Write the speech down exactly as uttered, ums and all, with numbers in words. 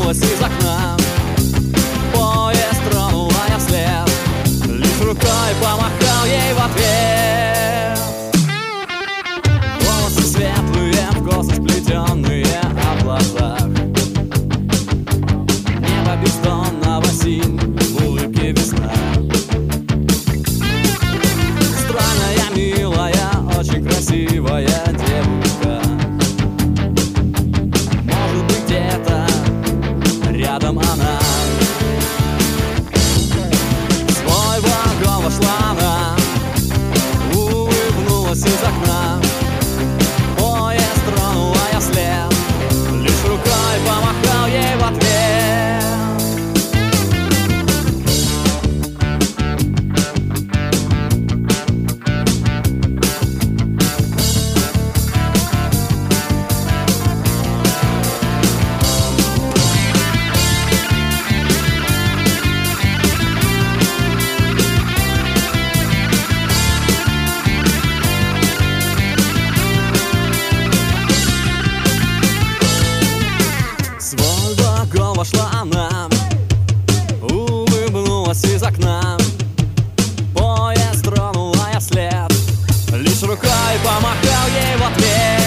улыбнулась из окна. Поезд тронул, а я вслед лишь рукой помахал ей в ответ. Волосы светлые, в косы сплетенные, а в глазах небо бездонного синь, улыбки весна. Странная, милая, очень красивая девушка. Может быть, где-то рядом она. В свой вагон вошла она, улыбнулась из окна. Поезд тронул, а я вслед лишь рукой помахал ей в ответ. Вошла она, улыбнулась из окна. Поезд тронул, а я вслед лишь рукой помахал ей в ответ.